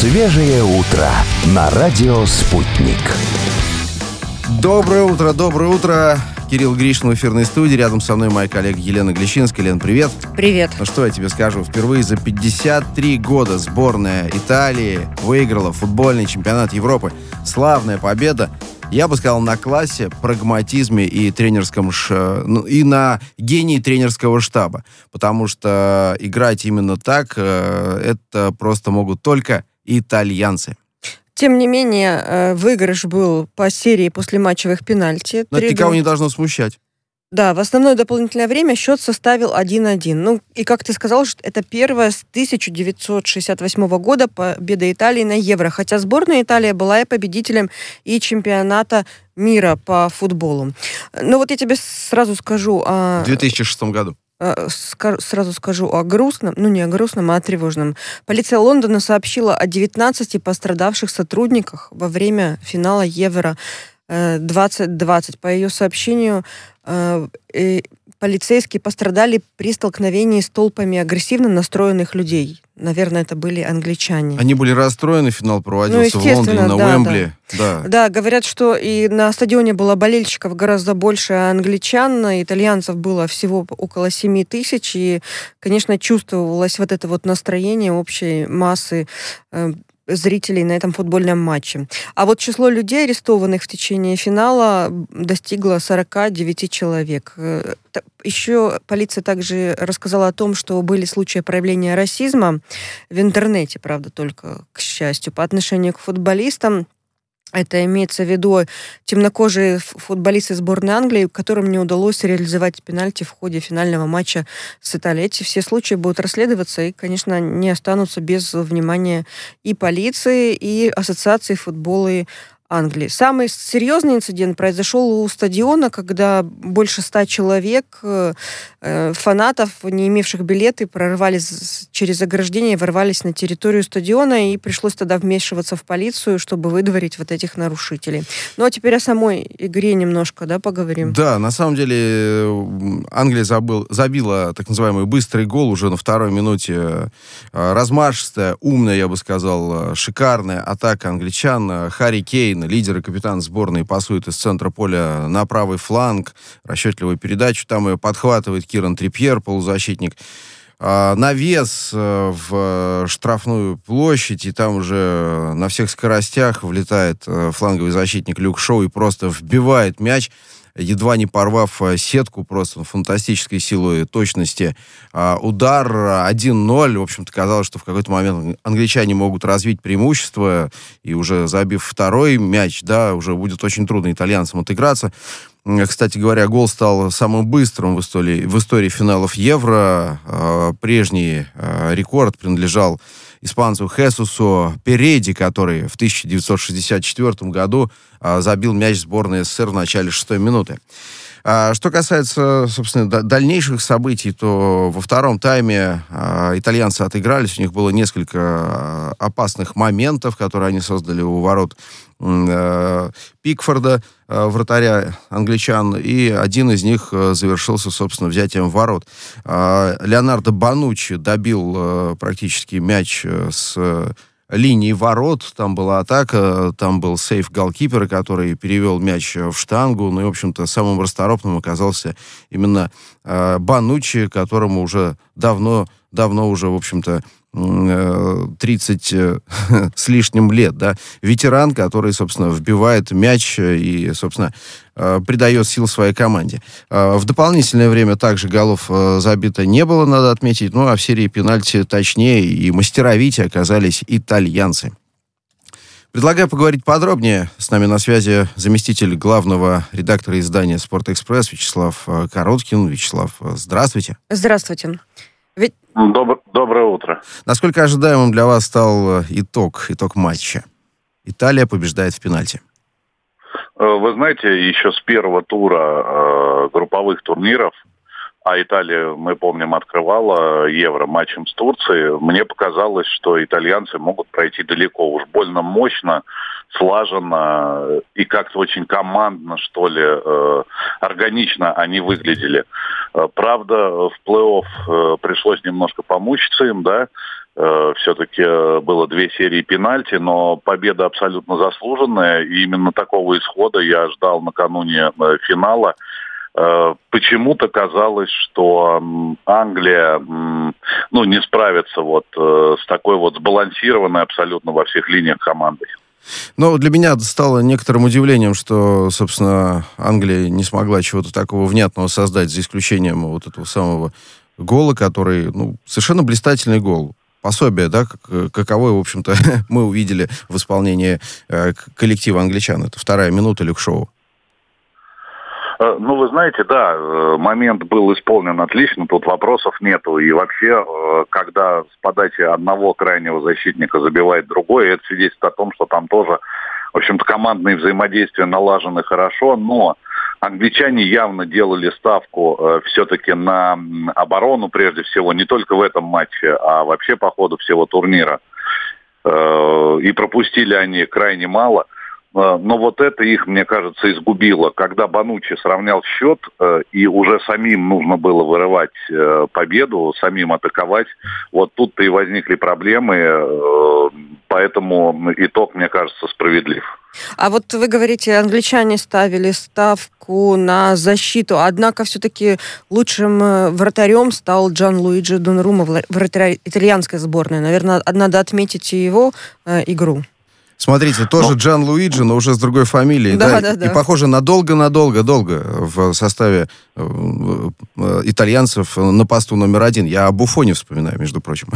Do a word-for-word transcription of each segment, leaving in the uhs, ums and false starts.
Свежее утро на радио «Спутник». Доброе утро, доброе утро. Кирилл Гришин в эфирной студии. Рядом со мной моя коллега Елена Глещинская. Лен, привет. Привет. Ну что я тебе скажу. Впервые за пятьдесят три года сборная Италии выиграла футбольный чемпионат Европы. Славная победа. Я бы сказал, на классе, прагматизме и тренерском ш... ну, и на гении тренерского штаба. Потому что играть именно так, э, это просто могут только итальянцы. Тем не менее, выигрыш был по серии послематчевых пенальти. Но это никого не должно смущать. Да, в основное дополнительное время счет составил один-один. Ну, и как ты сказал, что это первая с тысяча девятьсот шестьдесят восьмого года победа Италии на Евро. Хотя сборная Италии была и победителем и чемпионата мира по футболу. Но вот я тебе сразу скажу... В две тысячи шестом году. Сразу скажу о грустном, ну не о грустном, а о тревожном. Полиция Лондона сообщила о девятнадцати пострадавших сотрудниках во время финала Евро двадцать двадцать. По ее сообщению, полицейские пострадали при столкновении с толпами агрессивно настроенных людей. Наверное, это были англичане. Они были расстроены, финал проводился ну, в Лондоне, на да, Уэмбли. Да. Да. да, говорят, что и на стадионе было болельщиков гораздо больше англичан, итальянцев было всего около семи тысяч, и, конечно, чувствовалось вот это вот настроение общей массы э, зрителей на этом футбольном матче. А вот число людей, арестованных в течение финала, достигло сорок девять человек. Еще полиция также рассказала о том, что были случаи проявления расизма в интернете, правда, только, к счастью, по отношению к футболистам. Это имеется в виду темнокожие футболисты сборной Англии, которым не удалось реализовать пенальти в ходе финального матча с Италией. Эти все случаи будут расследоваться и, конечно, не останутся без внимания и полиции, и Ассоциации футбола Англии. Самый серьезный инцидент произошел у стадиона, когда больше ста человек, э, фанатов, не имевших билеты, прорвались через ограждение, ворвались на территорию стадиона, и пришлось тогда вмешиваться в полицию, чтобы выдворить вот этих нарушителей. Ну, а теперь о самой игре немножко, да, поговорим. Да, на самом деле Англия забыл, забила так называемый быстрый гол уже на второй минуте. Размашистая, умная, я бы сказал, шикарная атака англичан. Харри Кейн, лидер и капитан сборной, пасует из центра поля на правый фланг, расчетливую передачу, там ее подхватывает Киран Трипьер, полузащитник, навес в штрафную площадь, и там уже на всех скоростях влетает фланговый защитник Люк Шоу и просто вбивает мяч, едва не порвав сетку, просто фантастической силой и точности. Удар один ноль. В общем-то, казалось, что в какой-то момент англичане могут развить преимущество, и уже забив второй мяч, да, уже будет очень трудно итальянцам отыграться. Кстати говоря, гол стал самым быстрым в истории, в истории финалов Евро. Прежний рекорд принадлежал испанцу Хесусу Перейди, который в тысяча девятьсот шестьдесят четвёртом году забил мяч сборной СССР в начале шестой минуты. Что касается, собственно, дальнейших событий, то во втором тайме итальянцы отыгрались. У них было несколько опасных моментов, которые они создали у ворот Пикфорда, вратаря англичан, и один из них завершился, собственно, взятием ворот. Леонардо Бонуччи добил практически мяч с линии ворот, там была атака, там был сейф голкипера, который перевел мяч в штангу, ну и, в общем-то, самым расторопным оказался именно э, Бонуччи, которому уже давно, давно уже, в общем-то, тридцать с лишним лет, да, ветеран, который, собственно, вбивает мяч и, собственно, придает сил своей команде. В дополнительное время также голов забито не было, надо отметить, ну, а в серии пенальти точнее и мастеровитее оказались итальянцы. Предлагаю поговорить подробнее. С нами на связи заместитель главного редактора издания «Спортэкспресс» Вячеслав Короткин. Вячеслав, здравствуйте. Здравствуйте. Ведь... Добр... Доброе утро. Насколько ожидаемым для вас стал итог, итог матча? Италия побеждает в пенальти. Вы знаете, еще с первого тура э, групповых турниров, а Италия, мы помним, открывала Евро матчем с Турцией, мне показалось, что итальянцы могут пройти далеко. Уж больно мощно, слаженно и как-то очень командно, что ли, э, органично они выглядели. Правда, в плей-офф э, пришлось немножко помучиться им, да, Э, все-таки было две серии пенальти, но победа абсолютно заслуженная. И именно такого исхода я ждал накануне э, финала. Э, почему-то казалось, что м, Англия м, ну, не справится вот, э, с такой вот сбалансированной абсолютно во всех линиях командой. Но для меня стало некоторым удивлением, что, собственно, Англия не смогла чего-то такого внятного создать, за исключением вот этого самого гола, который, ну, совершенно блистательный гол. Пособие, да, как, каковое, в общем-то, мы увидели в исполнении э, коллектива англичан. Это вторая минута Люк-Шоу. Ну, вы знаете, да, момент был исполнен отлично, тут вопросов нету. И вообще, когда с подачи одного крайнего защитника забивает другой, это свидетельствует о том, что там тоже, в общем-то, командные взаимодействия налажены хорошо, но англичане явно делали ставку э, все-таки на оборону, прежде всего, не только в этом матче, а вообще по ходу всего турнира. Э, и пропустили они крайне мало. Но вот это их, мне кажется, изгубило. Когда Бонуччи сравнял счет, и уже самим нужно было вырывать победу, самим атаковать, вот тут-то и возникли проблемы, поэтому итог, мне кажется, справедлив. А вот вы говорите, англичане ставили ставку на защиту, однако все-таки лучшим вратарем стал Джанлуиджи Донарума, вратарь итальянской сборной. Наверное, надо отметить и его э, игру. Смотрите, тоже но... Джан Луиджи, но уже с другой фамилией. Да, да, да. И, похоже, надолго-надолго-долго в составе э, э, итальянцев на посту номер один. Я о Буфоне вспоминаю, между прочим.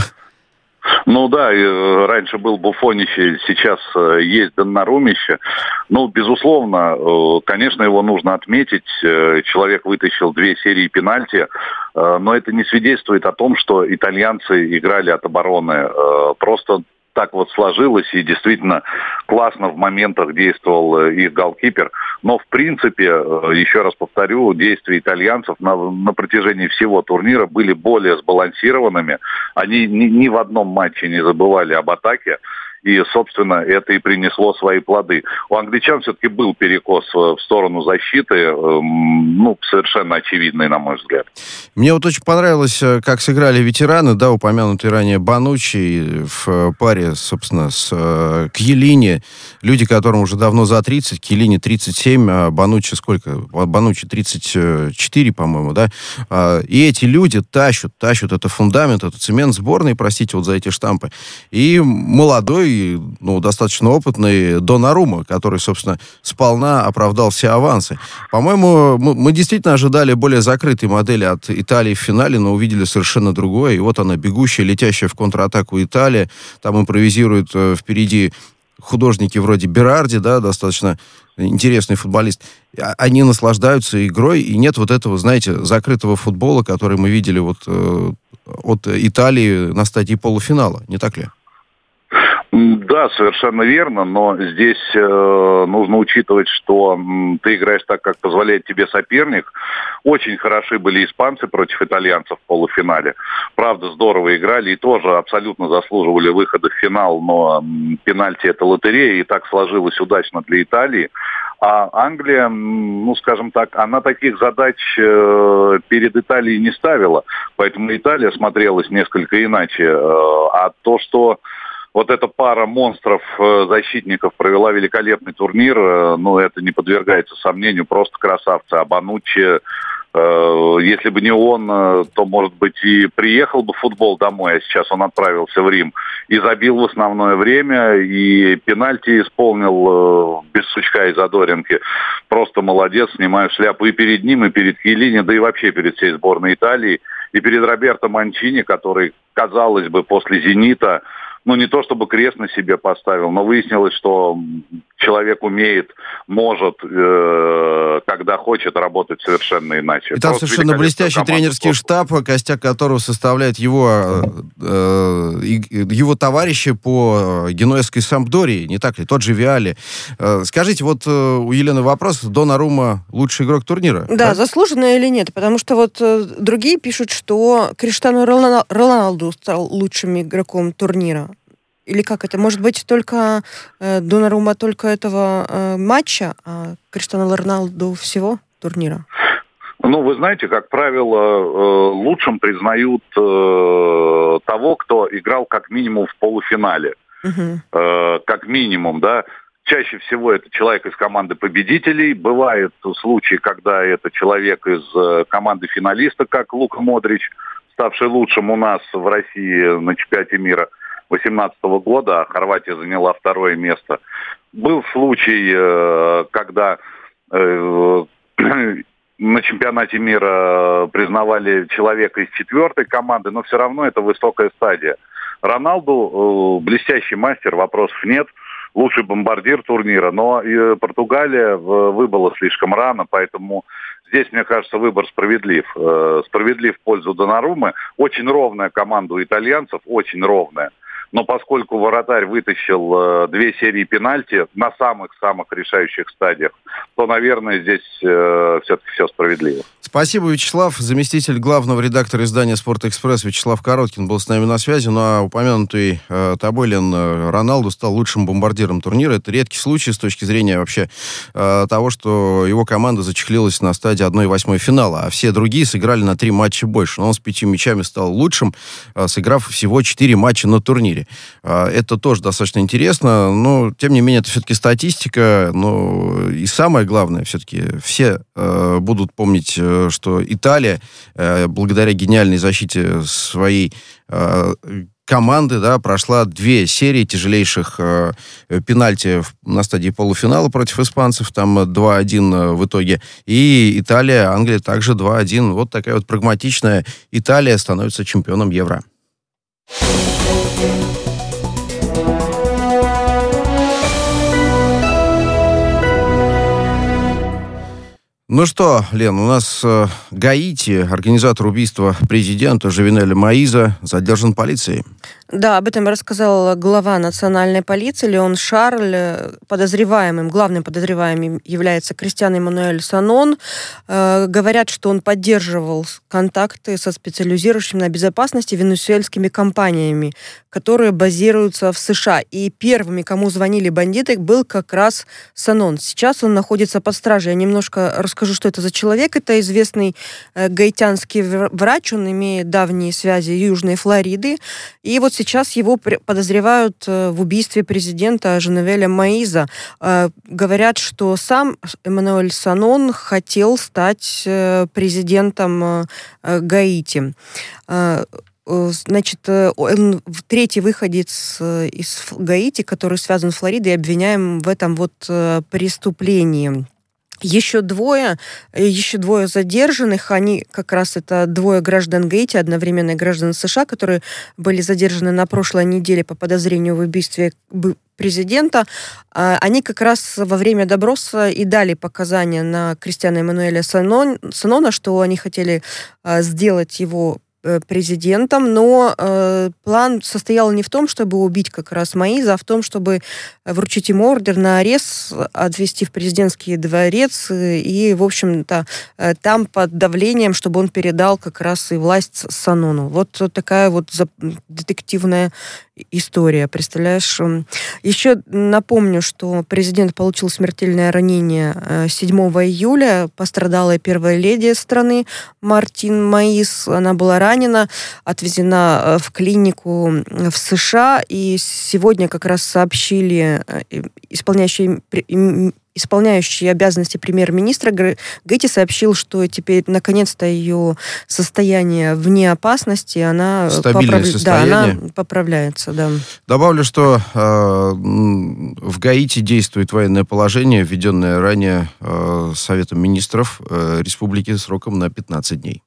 Ну да, раньше был Буфонище, сейчас есть Доннарумище. Ну, безусловно, конечно, его нужно отметить. Человек вытащил две серии пенальти, но это не свидетельствует о том, что итальянцы играли от обороны. Просто так вот сложилось, и действительно классно в моментах действовал их голкипер. Но, в принципе, еще раз повторю, действия итальянцев на, на протяжении всего турнира были более сбалансированными. Они ни, ни в одном матче не забывали об атаке. И, собственно, это и принесло свои плоды. У англичан все-таки был перекос в сторону защиты, ну, совершенно очевидный, на мой взгляд. Мне вот очень понравилось, как сыграли ветераны, да, упомянутые ранее Бонуччи в паре, собственно, с Кьелини. Люди, которым уже давно за тридцать, Кьелини тридцать семь, а Бонуччи сколько? Бонуччи тридцать четыре, по-моему, да? И эти люди тащат, тащат, это фундамент, это цемент сборной, простите вот за эти штампы. И молодой, ну, достаточно опытный Донарума, который, собственно, сполна оправдал все авансы. По-моему, мы, мы действительно ожидали более закрытой модели от Италии в финале, но увидели совершенно другое. И вот она, бегущая, летящая в контратаку Италия. Там импровизируют э, впереди художники вроде Берарди, да, достаточно интересный футболист. Они наслаждаются игрой, и нет вот этого, знаете, закрытого футбола, который мы видели вот э, от Италии на стадии полуфинала. Не так ли? Да, совершенно верно, но здесь э, нужно учитывать, что м, ты играешь так, как позволяет тебе соперник. Очень хороши были испанцы против итальянцев в полуфинале. Правда, здорово играли и тоже абсолютно заслуживали выхода в финал, но м, пенальти это лотерея, и так сложилось удачно для Италии. А Англия, ну, скажем так, она таких задач э, перед Италией не ставила, поэтому Италия смотрелась несколько иначе. Э, а то, что вот эта пара монстров защитников провела великолепный турнир, ну, это не подвергается сомнению, просто красавцы. А Бонуччи, если бы не он, то, может быть, и приехал бы футбол домой, а сейчас он отправился в Рим и забил в основное время, и пенальти исполнил без сучка и задоринки. Просто молодец, снимаю шляпу и перед ним, и перед Кьелини, да и вообще перед всей сборной Италии, и перед Роберто Манчини, который, казалось бы, после «Зенита», ну, не то чтобы крест на себе поставил, но выяснилось, что человек умеет, может, э, когда хочет, работать совершенно иначе. И там просто совершенно блестящий тренерский штаб, костяк которого составляет его, э, его товарищи по генуэзской Сампдории, не так ли? Тот же Виали. Э, скажите, вот э, у Елены вопрос. Донарума лучший игрок турнира? Да, да, заслуженно или нет? Потому что вот э, другие пишут, что Криштиану Роналду стал лучшим игроком турнира. Или как это? Может быть, только э, Донарума только этого э, матча, а Криштиану Роналду всего турнира? Ну, вы знаете, как правило, лучшим признают того, кто играл как минимум в полуфинале. Uh-huh. Как минимум, да. Чаще всего это человек из команды победителей. Бывают случаи, когда это человек из команды финалиста, как Лука Модрич, ставший лучшим у нас в России на чемпионате мира две тысячи восемнадцатого года, а Хорватия заняла второе место. Был случай, когда на чемпионате мира признавали человека из четвертой команды, но все равно это высокая стадия. Роналду блестящий мастер, вопросов нет. Лучший бомбардир турнира, но и Португалия выбыла слишком рано, поэтому здесь, мне кажется, выбор справедлив. Справедлив в пользу Донорума. Очень ровная команда у итальянцев, очень ровная. Но поскольку вратарь вытащил э, две серии пенальти на самых-самых решающих стадиях, то, наверное, здесь э, все-таки все справедливо. Спасибо, Вячеслав. Заместитель главного редактора издания «Спортэкспресс» Вячеслав Короткин был с нами на связи. Ну а упомянутый э, тобой, Лен, Роналду стал лучшим бомбардиром турнира. Это редкий случай с точки зрения вообще э, того, что его команда зачехлилась на стадии одна восьмая финала, а все другие сыграли на три матча больше. Но он с пятью мячами стал лучшим, э, сыграв всего четыре матча на турнире. Это тоже достаточно интересно, но, тем не менее, это все-таки статистика, но и самое главное, все-таки все э, будут помнить, э, что Италия, э, благодаря гениальной защите своей э, команды, да, прошла две серии тяжелейших э, пенальти на стадии полуфинала против испанцев, там два один в итоге, и Италия, Англия также два один. Вот такая вот прагматичная Италия становится чемпионом Евро. Ну что, Лен, у нас э, Гаити, организатор убийства президента Жовенеля Моиза, задержан полицией. Да, об этом рассказал глава национальной полиции Леон Шарль. Подозреваемым, главным подозреваемым является Кристиан Эммануэль Санон. Э, говорят, что он поддерживал контакты со специализирующими на безопасности венесуэльскими компаниями, которые базируются в США. И первыми, кому звонили бандиты, был как раз Санон. Сейчас он находится под стражей. Я немножко расскажу, что это за человек. Это известный э, гаитянский врач. Он имеет давние связи Южной Флориды. И вот сейчас его подозревают в убийстве президента Жовенеля Моиза. Говорят, что сам Эммануэль Санон хотел стать президентом Гаити. Значит, он третий выходец из Гаити, который связан с Флоридой, обвиняем в этом вот преступлении. Еще двое, еще двое задержанных, они как раз это двое граждан Гаити, одновременно граждан США, которые были задержаны на прошлой неделе по подозрению в убийстве президента. Они как раз во время допроса и дали показания на Кристиана Эммануэля Санона, что они хотели сделать его президентом, но э, план состоял не в том, чтобы убить как раз Моиза, а в том, чтобы вручить ему ордер на арест, отвезти в президентский дворец и, в общем-то, э, там под давлением, чтобы он передал как раз и власть Санону. Вот такая вот детективная история, представляешь? Еще напомню, что президент получил смертельное ранение седьмого июля, пострадала и первая леди страны Мартин Моиз, она была ранена, отвезена в клинику в США, и сегодня как раз сообщили исполняющие исполняющий обязанности премьер-министра Гаити сообщил, что теперь наконец-то ее состояние вне опасности, она, поправ... да, она поправляется. Да. Добавлю, что э, в Гаити действует военное положение, введенное ранее э, Советом министров э, республики сроком на пятнадцать дней.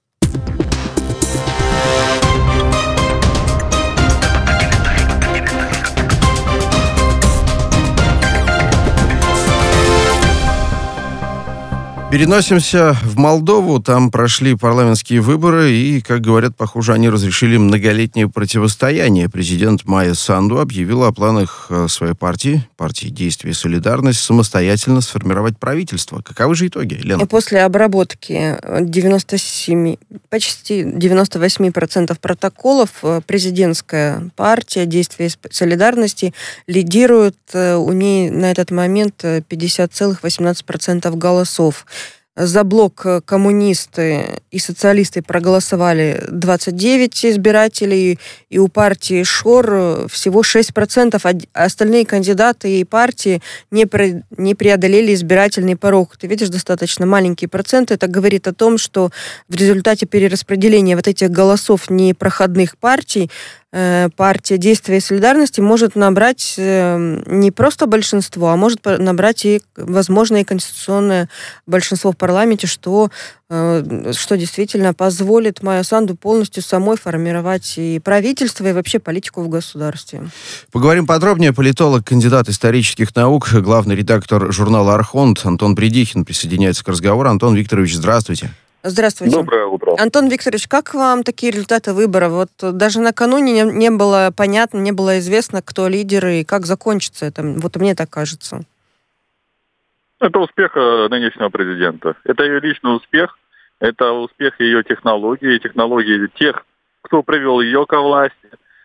Переносимся в Молдову. Там прошли парламентские выборы, и, как говорят, похоже, они разрешили многолетнее противостояние. Президент Майя Санду объявила о планах своей партии, партии «Действие и солидарность», самостоятельно сформировать правительство. Каковы же итоги, Лена? После обработки девяносто семь, почти девяносто восемь процентов протоколов президентская партия «Действие и солидарности» лидирует. У нее на этот момент пятьдесят целых восемнадцать сотых процента голосов. За блок коммунисты и социалисты проголосовали двадцать девять избирателей, и у партии ШОР всего шесть процентов, а остальные кандидаты и партии не, пре- не преодолели избирательный порог. Ты видишь, достаточно маленький процент. Это говорит о том, что в результате перераспределения вот этих голосов непроходных партий партия «Действия и солидарности» может набрать не просто большинство, а может набрать и, возможно, и конституционное большинство в парламенте, что, что действительно позволит Майе Санду полностью самой формировать и правительство, и вообще политику в государстве. Поговорим подробнее. Политолог, кандидат исторических наук, главный редактор журнала «Архонт» Антон Бредихин присоединяется к разговору. Антон Викторович, здравствуйте. Здравствуйте. Доброе утро. Антон Викторович, как вам такие результаты выборов? Вот даже накануне не, не было понятно, не было известно, кто лидер и как закончится это. Вот мне так кажется. Это успех нынешнего президента. Это ее личный успех. Это успех ее технологий, технологий тех, кто привел ее ко власти.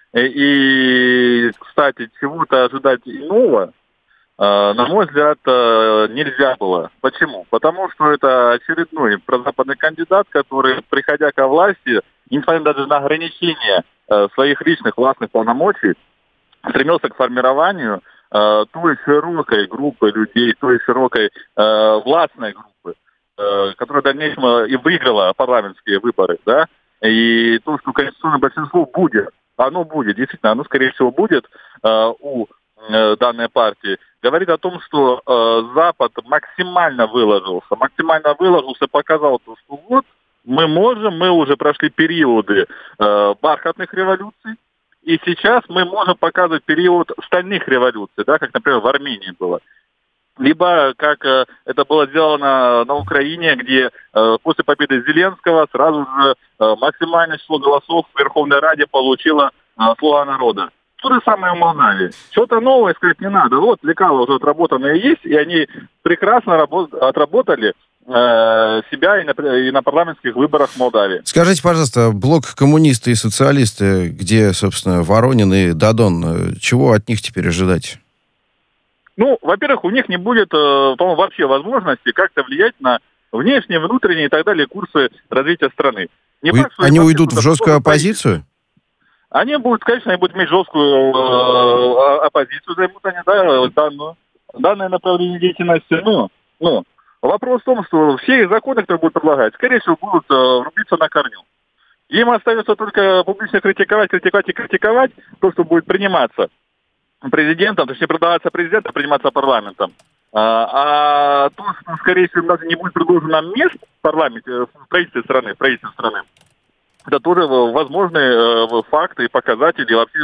И, кстати, чего-то ожидать иного, на мой взгляд, нельзя было. Почему? Потому что это очередной прозападный кандидат, который, приходя ко власти, несмотря даже на ограничения своих личных властных полномочий, стремился к формированию той широкой группы людей, той широкой властной группы, которая в дальнейшем и выиграла парламентские выборы, да, и то, что конституционное большинство будет, оно будет, действительно, оно, скорее всего, будет у данной партии, говорит о том, что э, Запад максимально выложился, максимально выложился, показал, что вот мы можем, мы уже прошли периоды э, бархатных революций, и сейчас мы можем показывать период стальных революций, да, как, например, в Армении было. Либо, как э, это было сделано на Украине, где э, после победы Зеленского сразу же э, максимальное число голосов в Верховной Раде получила э, «Слуга народа». То же самое в Молдавии. Что-то новое сказать не надо. Вот лекала уже отработанные есть, и они прекрасно работ- отработали э, себя и на, и на парламентских выборах в Молдавии. Скажите, пожалуйста, блок коммунисты и социалисты, где, собственно, Воронин и Дадон, чего от них теперь ожидать? Ну, во-первых, у них не будет, э, по-моему, вообще возможности как-то влиять на внешние, внутренние и так далее курсы развития страны. Не Вы, факт, что они уйдут в жесткую оппозицию? Они будут, конечно, они будут иметь жесткую э, оппозицию, займут они, да, данную, данное направление деятельности. Ну, ну, вопрос в том, что все их законы, которые будут предлагать, скорее всего, будут э, рубиться на корню. Им остается только публично критиковать, критиковать и критиковать то, что будет приниматься президентом, точнее, продаваться президентом, приниматься парламентом. А, а то, что, скорее всего, даже не будет предложено мест в парламенте, в правительстве страны, в правительстве страны, это тоже возможные э, факты и показатели. Вообще,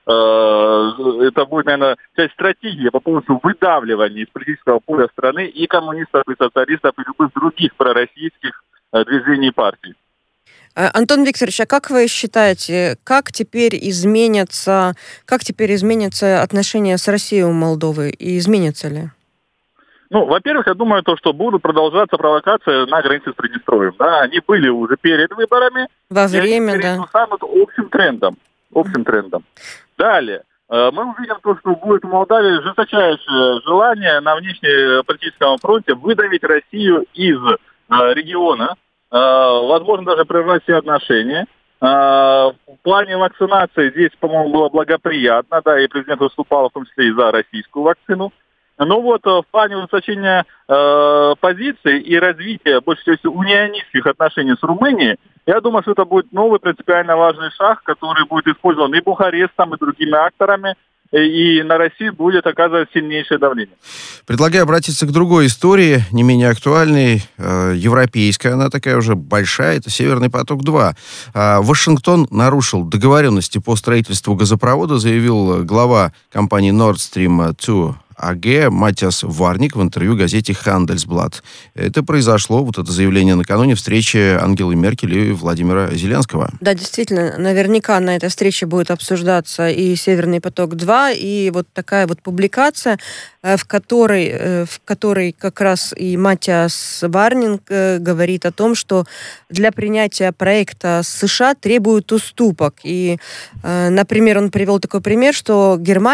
э, это будет, наверное, часть стратегии по поводу выдавливания из политического поля страны и коммунистов, и социалистов, и любых других пророссийских э, движений и партий. Антон Викторович, а как вы считаете, как теперь изменятся, как теперь изменятся отношения с Россией у Молдовы? И изменятся ли? Ну, во-первых, я думаю, то, что будут продолжаться провокации на границе с Приднестровьем. Да, они были уже перед выборами. Во время, да. Они станут общим трендом. Общим трендом. Далее. Мы увидим то, что будет в Молдавии жесточайшее желание на внешнеполитическом фронте выдавить Россию из региона. Возможно, даже прервать все отношения. В плане вакцинации здесь, по-моему, было благоприятно. Да, и президент выступал в том числе и за российскую вакцину. Но вот в плане ужесточения э, позиций и развития, больше всего, унионистских отношений с Румынией, я думаю, что это будет новый принципиально важный шаг, который будет использован и Бухарестом, и другими акторами, и на Россию будет оказывать сильнейшее давление. Предлагаю обратиться к другой истории, не менее актуальной, э, европейская, она такая уже большая, это «Северный поток-два». Э, Вашингтон нарушил договоренности по строительству газопровода, заявил глава компании Nord Stream два а гэ Матиас Варник в интервью газете «Хандельсблат». Это произошло, вот это заявление, накануне встречи Ангелы Меркель и Владимира Зеленского. Да, действительно, наверняка на этой встрече будет обсуждаться и «Северный поток-два», и вот такая вот публикация, в которой, в которой как раз и Матиас Варник говорит о том, что для принятия проекта США требуют уступок. И, например, он привел такой пример, что Германия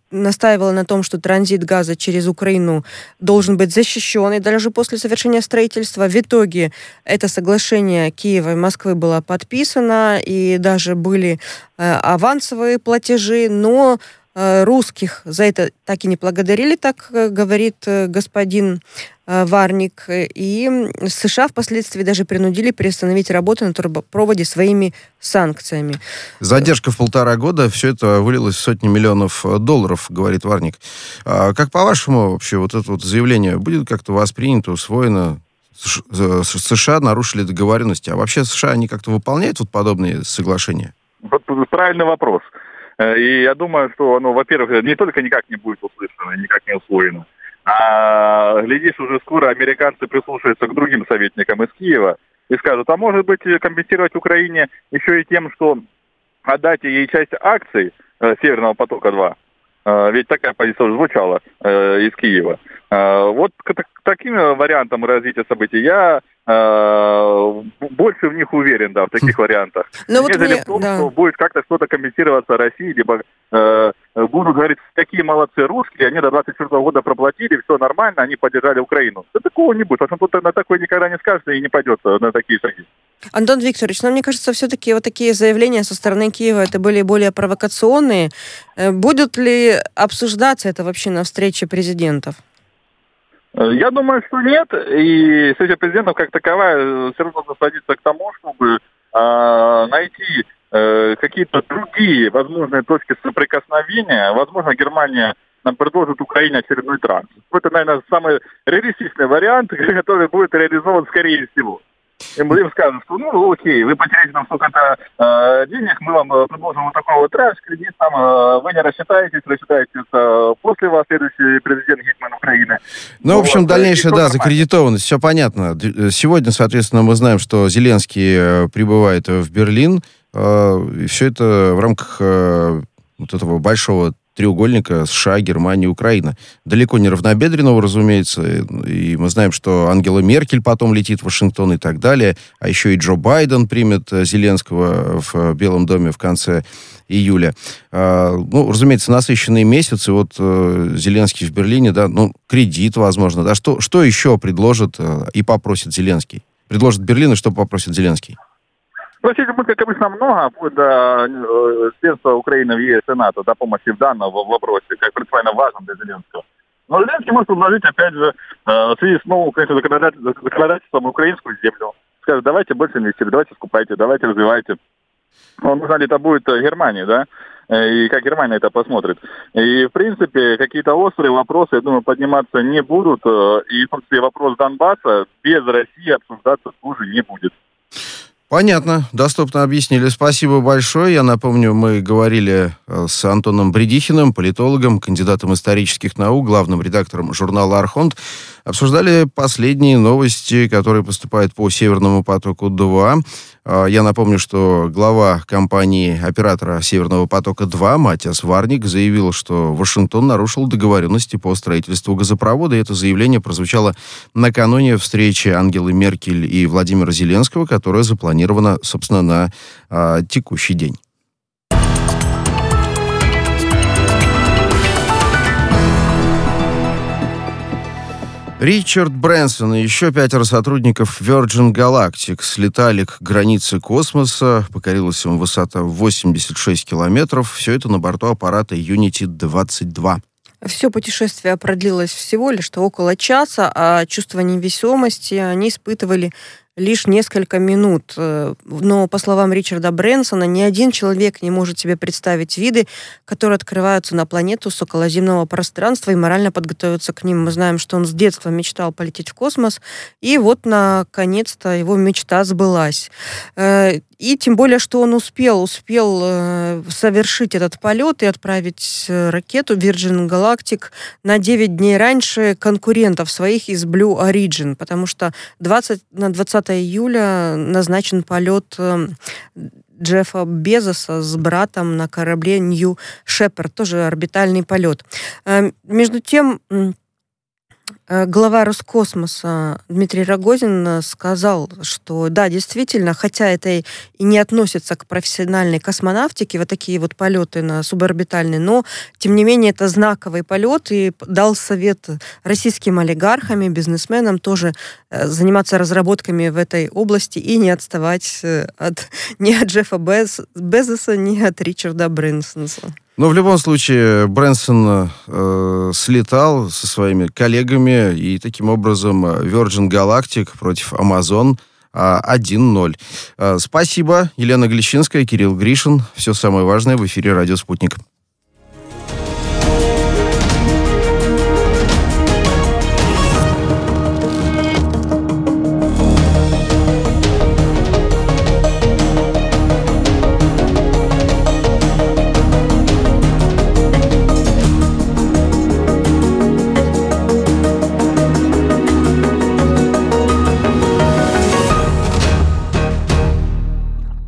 настаивала на том, что транзит газа через Украину должен быть защищен, и даже после совершения строительства. В итоге это соглашение Киева и Москвы было подписано, и даже были э, авансовые платежи, но э, русских за это так и не благодарили, так э, говорит э, господин э, Варник. И США впоследствии даже принудили приостановить работу на трубопроводе своими санкциями. Задержка в полтора года, все это вылилось в сотни миллионов долларов, говорит Варник. А как по-вашему вообще вот это вот заявление будет как-то воспринято, усвоено? США нарушили договоренности, а вообще США, они как-то выполняют вот подобные соглашения? Вот правильный вопрос. И я думаю, что оно, во-первых, не только никак не будет услышано, никак не усвоено, а, глядишь, уже скоро американцы прислушаются к другим советникам из Киева и скажут, а может быть компенсировать Украине еще и тем, что отдать ей часть акций э, Северного потока-два. Э, ведь такая позиция уже звучала э, из Киева. Э, вот к, к таким вариантам развития событий я э, больше в них уверен, да, в таких вариантах. Но вот нежели мне, в том, да. что будет как-то что-то компенсироваться России, либо э, будут говорить, какие молодцы русские, они до двадцать четвёртого года проплатили, все нормально, они поддержали Украину. Да такого не будет, потому что кто-то на такое никогда не скажет и не пойдет на такие шаги. Антон Викторович, но мне кажется, все-таки вот такие заявления со стороны Киева, это были более провокационные. Будут ли обсуждаться это вообще на встрече президентов? Я думаю, что нет. И встреча президентов как таковая все равно сводится к тому, чтобы э, найти э, какие-то другие возможные точки соприкосновения. Возможно, Германия нам предложит Украине очередной транс. Это, наверное, самый реалистичный вариант, который будет реализован скорее всего. Им, им скажут, что ну окей, вы потеряете нам сколько-то э, денег, мы вам э, предложим вот такой вот транш, кредит, там, э, вы не рассчитаетесь, рассчитаетесь э, после вас следующий президент Гетман Украины. Ну, в общем, вот, дальнейшая, да, нормально. закредитованность, все понятно. Сегодня, соответственно, мы знаем, что Зеленский прибывает в Берлин, э, и все это в рамках э, вот этого большого треугольника США, Германия, Украина. Далеко не равнобедренного, разумеется. И мы знаем, что Ангела Меркель потом летит в Вашингтон и так далее. А еще и Джо Байден примет Зеленского в Белом доме в конце июля. Ну, разумеется, насыщенные месяцы. Вот Зеленский в Берлине, да, ну, кредит, возможно. Да, что, что еще предложит и попросит Зеленский? Предложит Берлин, и что попросит Зеленский? Просить мы, как обычно, много, вплоть до э, членства Украины в ЕС и НАТО, до помощи в данном вопросе, как принципиально важном для Зеленского. Но Зеленский может предложить, опять же, э, в связи с новым, конечно, законодатель, законодательством украинскую землю. Скажет, давайте больше инвестируйте, давайте скупайте, давайте развивайте. Но нужно ли это будет Германии, да? И как Германия это посмотрит. И, в принципе, какие-то острые вопросы, я думаю, подниматься не будут. И, в принципе, вопрос Донбасса без России обсуждаться тоже не будет. Понятно, доступно объяснили. Спасибо большое. Я напомню, мы говорили с Антоном Бредихиным, политологом, кандидатом исторических наук, главным редактором журнала «Архонт». Обсуждали последние новости, которые поступают по «Северному потоку-два». Я напомню, что глава компании-оператора «Северного потока-два» Матиас Варник заявил, что Вашингтон нарушил договоренности по строительству газопровода. И это заявление прозвучало накануне встречи Ангелы Меркель и Владимира Зеленского, которая запланирована, собственно, на а, текущий день. Ричард Брэнсон и еще пятеро сотрудников Virgin Galactic слетали к границе космоса. Покорилась им высота восемьдесят шесть километров. Все это на борту аппарата Unity двадцать два. Все путешествие продлилось всего лишь около часа, а чувство невесомости они испытывали лишь несколько минут. Но, по словам Ричарда Брэнсона, ни один человек не может себе представить виды, которые открываются на планету с околоземного пространства, и морально подготовиться к ним. Мы знаем, что он с детства мечтал полететь в космос, и вот, наконец-то, его мечта сбылась. И тем более, что он успел, успел совершить этот полет и отправить ракету Virgin Galactic на девять дней раньше конкурентов своих из Blue Origin, потому что двадцать, на двадцатое июля назначен полет Джеффа Безоса с братом на корабле New Shepard, тоже орбитальный полет. Между тем, Глава Роскосмоса Дмитрий Рогозин сказал, что да, действительно, хотя это и не относится к профессиональной космонавтике, вот такие вот полеты на суборбитальные, но, тем не менее, это знаковый полет, и дал совет российским олигархам и бизнесменам тоже заниматься разработками в этой области и не отставать от, ни от Джеффа Без, Безоса, ни от Ричарда Брэнсонса. Но в любом случае Брэнсон э, слетал со своими коллегами, и таким образом Virgin Galactic против Amazon э, один ноль. Э, спасибо. Елена Глещинская, Кирилл Гришин. Все самое важное в эфире «Радио Спутник».